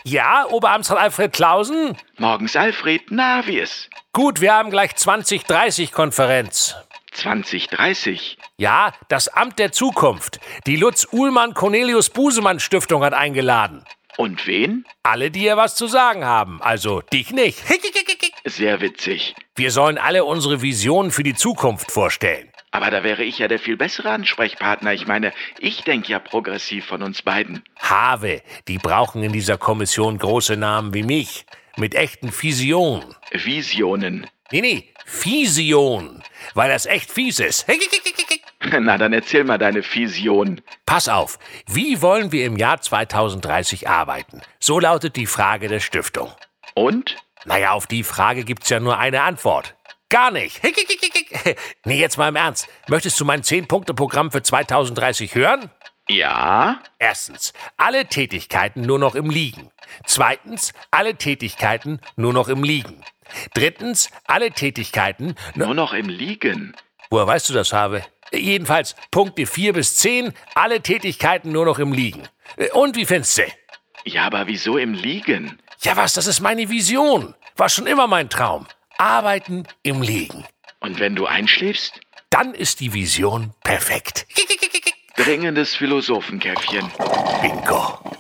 Ja, Oberamtsrat Alfred Clausen? Morgens, Alfred, na, wie ist? Gut, wir haben gleich 2030-Konferenz. 2030? Ja, das Amt der Zukunft. Die Lutz-Uhlmann-Cornelius-Busemann-Stiftung hat eingeladen. Und wen? Alle, die ihr was zu sagen haben, also dich nicht. Sehr witzig. Wir sollen alle unsere Visionen für die Zukunft vorstellen. Aber da wäre ich ja der viel bessere Ansprechpartner. Ich meine, ich denke ja progressiv von uns beiden. Have, die brauchen in dieser Kommission große Namen wie mich. Mit echten Visionen. Visionen. Nee, Vision. Weil das echt fies ist. Na, dann erzähl mal deine Vision. Pass auf, wie wollen wir im Jahr 2030 arbeiten? So lautet die Frage der Stiftung. Und? Naja, auf die Frage gibt's ja nur eine Antwort. Gar nicht. Nee, jetzt mal im Ernst. Möchtest du mein 10-Punkte-Programm für 2030 hören? Ja? Erstens, alle Tätigkeiten nur noch im Liegen. Zweitens, alle Tätigkeiten nur noch im Liegen. Drittens, alle Tätigkeiten Nur noch im Liegen. Woher weißt du das, Have? Jedenfalls Punkte 4 bis 10, alle Tätigkeiten nur noch im Liegen. Und wie findest du? Ja, aber wieso im Liegen? Ja was, das ist meine Vision. War schon immer mein Traum. Arbeiten im Liegen. Und wenn du einschläfst? Dann ist die Vision perfekt. Dringendes Philosophenkäffchen. Bingo.